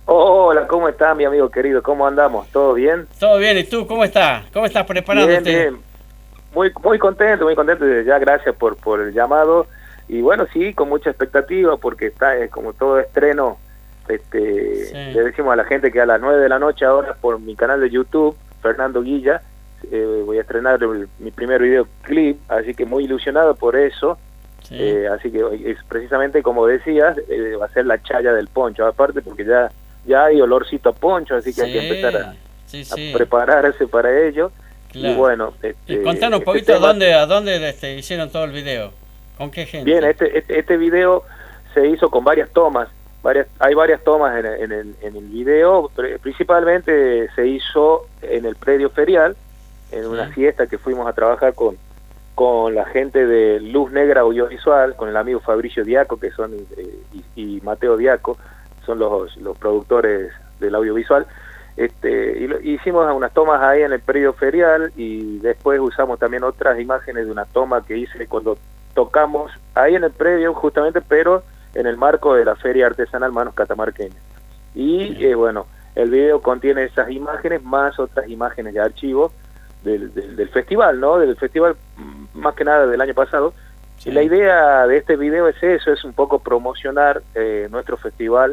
Hola, ¿cómo está mi amigo querido? ¿Cómo andamos? ¿Todo bien? Todo bien, ¿y tú cómo estás? ¿Cómo estás Bien, preparándote? bien. Muy contento, muy contento. Ya gracias por el llamado. Y bueno, sí, con mucha expectativa porque está como todo estreno. Le Sí, decimos a la gente que a las 9 de la noche ahora por mi canal de YouTube, Fernando Guilla, voy a estrenar mi primer videoclip, así que muy ilusionado por eso. sí. Así que es precisamente como decías, va a ser la chaya del poncho, aparte porque ya hay olorcito a poncho, así que hay que empezar Sí, sí, a sí, prepararse para ello. Y claro. bueno, Y contanos un este poquito tema, a dónde hicieron todo el video. ¿Con qué bien, gente? este video se hizo con varias tomas, hay varias tomas en el video, principalmente se hizo en el predio ferial, en una Sí, fiesta que fuimos a trabajar con la gente de Luz Negra Audiovisual, con el amigo Fabricio Diaco, que son y Mateo Diaco, son los productores del audiovisual. Hicimos unas tomas ahí en el predio ferial y después usamos también otras imágenes de una toma que hice cuando tocamos ahí en el predio justamente, pero en el marco de la Feria Artesanal Manos Catamarqueñas. Y bien, bueno, el video contiene esas imágenes más otras imágenes de archivo del festival, ¿no? Del festival más que nada del año pasado. Y la sí. idea de este video es eso, es un poco promocionar nuestro festival,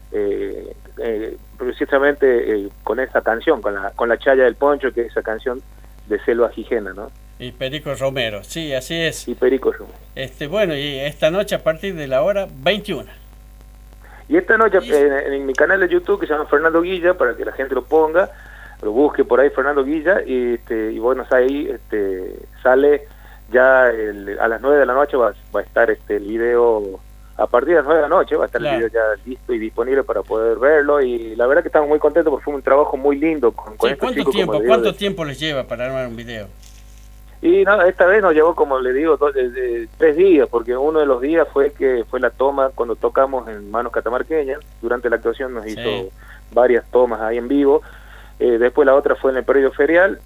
precisamente con esa canción, con la Chaya del Poncho, que es esa canción de Selva Gijena, ¿no? Y Perico Romero, sí, así es. Y Perico Rum. Bueno, y esta noche a partir de la hora 21. Y esta noche Y, en mi canal de YouTube, que se llama Fernando Guilla, para que la gente lo ponga, lo busque por ahí Fernando Guilla, y bueno, ahí sale ya a las 9 de la noche va a estar el video, a partir de las 9 de la noche va a estar el video claro. ya listo y disponible para poder verlo, y la verdad que estamos muy contentos porque fue un trabajo muy lindo con Sí, estos chicos, como le digo. cuánto tiempo les lleva para armar un video? Y no, esta vez nos llevó, como le digo, 3 días, porque uno de los días fue la toma cuando tocamos en Manos Catamarqueñas. Durante la actuación nos Sí, hizo varias tomas ahí en vivo. Después la otra fue en el predio ferial.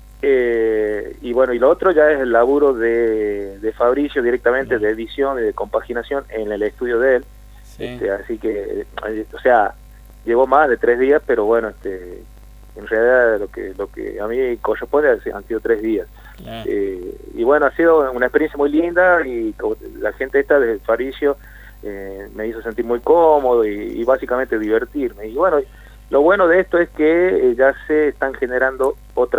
Y bueno, y lo otro ya es el laburo de Fabricio directamente, claro. de edición y de compaginación en el estudio de él. Sí, Así que, o sea, llevó más de 3 días, pero bueno, en realidad lo que a mí corresponde han sido 3 días. claro. Y bueno, ha sido una experiencia muy linda y la gente esta de Fabricio me hizo sentir muy cómodo y básicamente divertirme. Y bueno, lo bueno de esto es que ya se están generando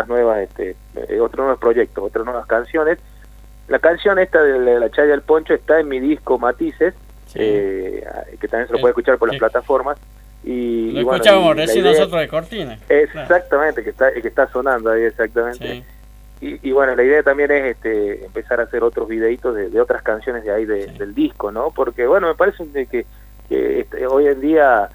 otros nuevos proyectos, otras nuevas canciones. La canción esta de la Chaya del Poncho está en mi disco Matices, Sí. que también se lo Eh, puede escuchar por las que plataformas. lo Y bueno, escuchábamos y la recién idea nosotros de Cortina. Claro. exactamente que está sonando ahí exactamente. Sí, Y bueno, la idea también es empezar a hacer otros videitos de otras canciones de ahí sí, del disco, ¿no? Porque bueno, me parece que hoy en día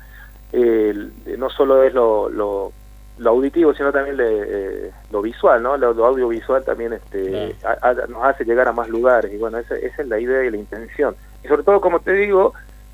no solo es lo auditivo, sino también lo visual, ¿no? Lo audiovisual también claro. nos hace llegar a más lugares. Y bueno, esa es la idea y la intención. Y sobre todo, como te digo,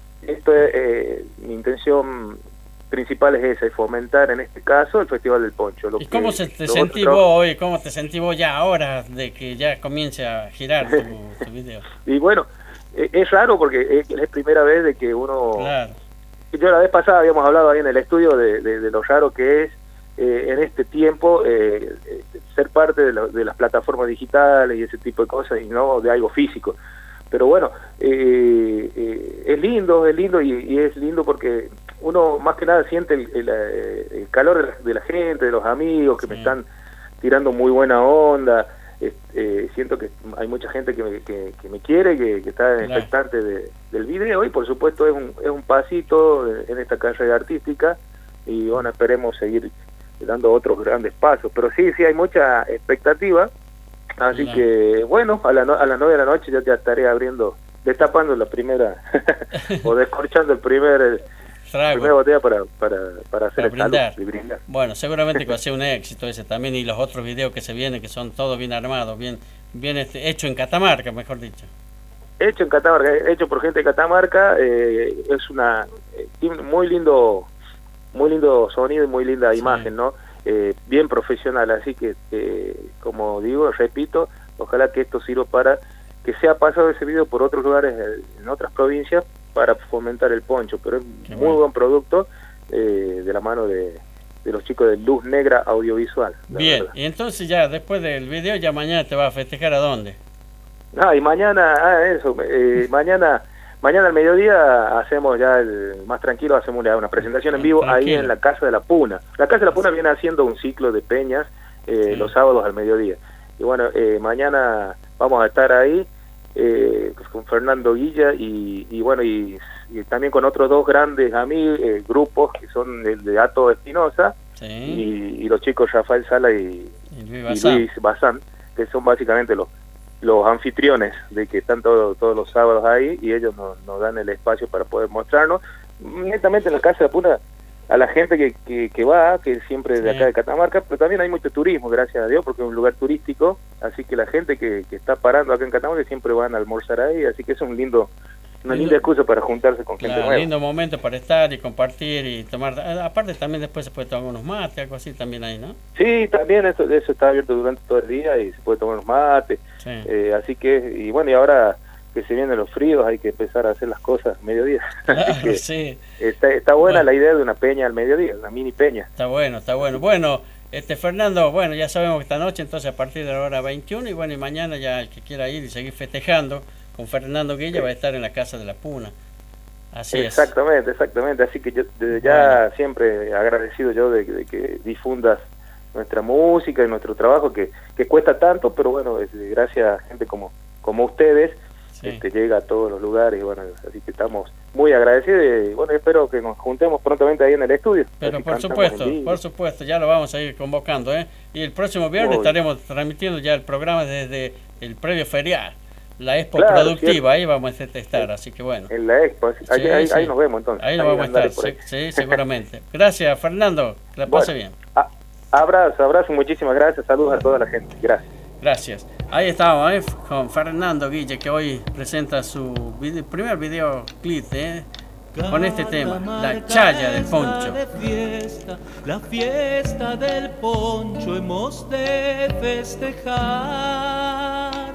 mi intención principal es esa, es fomentar en este caso el Festival del Poncho. ¿Y cómo se te Los otros sentís vos trabajos. hoy? ¿Cómo te sentís vos ya ahora de que ya comience a girar tu video? Y bueno, es raro porque es primera vez de que uno... Claro, Yo la vez pasada habíamos hablado ahí en el estudio de lo raro que es en este tiempo ser parte de las plataformas digitales y ese tipo de cosas y no de algo físico. Pero bueno, es lindo y es lindo porque uno más que nada siente el calor de la gente, de los amigos que me sí, están tirando muy buena onda. Siento que hay mucha gente que me quiere, que está claro. expectante del video y por supuesto es un pasito en esta carrera artística y bueno, esperemos seguir dando otros grandes pasos, pero sí, hay mucha expectativa, así Claro. que bueno, a las 9 de la noche ya estaré destapando la primera o descorchando primera Trago botella para hacer para el salud brindar. y brindar. Bueno, seguramente que va a ser un éxito ese también y los otros videos que se vienen que son todos bien armados, bien hecho en Catamarca, mejor dicho. Hecho en Catamarca, hecho por gente de Catamarca, tiene muy lindo sonido y muy linda Sí, imagen, ¿no? Bien profesional, así que, como digo, repito, ojalá que esto sirva para que sea pasado ese video por otros lugares, en otras provincias, para fomentar el poncho, pero es qué muy bueno. buen producto de la mano de los chicos de Luz Negra Audiovisual. Bien, verdad. y entonces ya después del video, ya mañana te vas a festejar ¿a dónde? Y mañana, mañana al mediodía hacemos ya más tranquilo, hacemos una presentación en vivo ahí en la Casa de la Puna. La Casa de la Puna viene haciendo un ciclo de peñas los sábados al mediodía. Y bueno, mañana vamos a estar ahí con Fernando Guilla y bueno, y también con otros dos grandes amigos, grupos que son el de Ato Espinosa y los chicos Rafael Sala y Luis Bazán, que son básicamente los anfitriones de que están todos los sábados ahí, y ellos nos dan el espacio para poder mostrarnos netamente en la Casa de la Puna a la gente que va, que siempre de acá de Catamarca, pero también hay mucho turismo, gracias a Dios, porque es un lugar turístico, así que la gente que está parando acá en Catamarca siempre van a almorzar ahí, así que es una linda excusa para juntarse con gente nueva. Lindo momento para estar y compartir y tomar, aparte también después se puede tomar unos mates, algo así también ahí, ¿no? Sí, también eso está abierto durante todo el día y se puede tomar unos mates, así que, y bueno, y ahora que se vienen los fríos hay que empezar a hacer las cosas a mediodía. Así que está buena la idea de una peña al mediodía, una mini peña. Está bueno. Bueno, Fernando, bueno, ya sabemos que esta noche entonces a partir de la hora 21 y bueno, y mañana ya el que quiera ir y seguir festejando con Fernando Guilla va a estar en la Casa de la Puna. Así exactamente, así que yo desde ya siempre agradecido yo de que difundas nuestra música y nuestro trabajo que cuesta tanto, pero bueno, gracias a gente como ustedes llega a todos los lugares, y bueno, así que estamos muy agradecidos y bueno, espero que nos juntemos prontamente ahí en el estudio. Pero por supuesto, ya lo vamos a ir convocando, y el próximo viernes estaremos transmitiendo ya el programa desde el previo ferial, la Expo Productiva, cierto. Ahí vamos a estar, así que bueno. En la Expo, ahí nos vemos entonces. Ahí nos vamos a estar, sí, seguramente. Gracias, Fernando, que la pase bien. Abrazo, muchísimas gracias, saludos a toda la gente, Gracias. Ahí estamos con Fernando Guille, que hoy presenta su primer videoclip con este tema, La Chaya del Poncho. La fiesta del poncho hemos de festejar.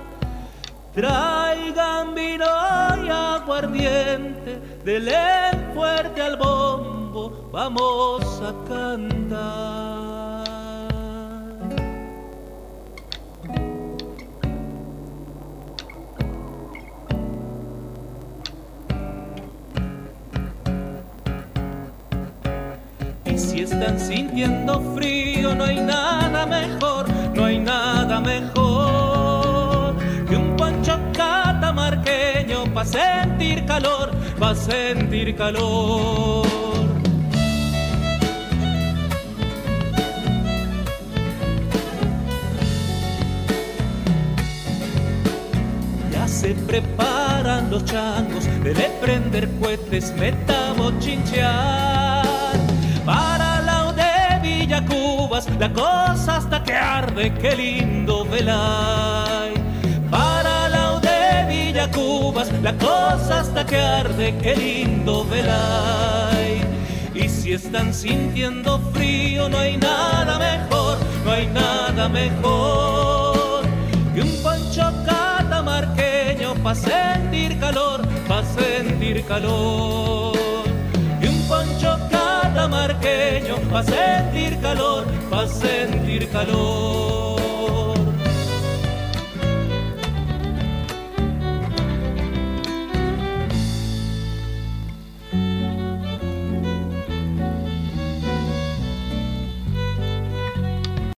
Traigan vino y aguardiente, denle fuerte al bombo, vamos a cantar. Si están sintiendo frío, no hay nada mejor que un poncho catamarqueño pa' sentir calor, Ya se preparan los changos, de prender cohetes, metamos chinchear. Para la de Villacubas, la cosa hasta que arde, qué lindo velay. Para la de Villacubas, la cosa hasta que arde, qué lindo velay. Y si están sintiendo frío, no hay nada mejor que un poncho catamarqueño pa' sentir calor, Y un poncho catamarqueño pa' sentir calor,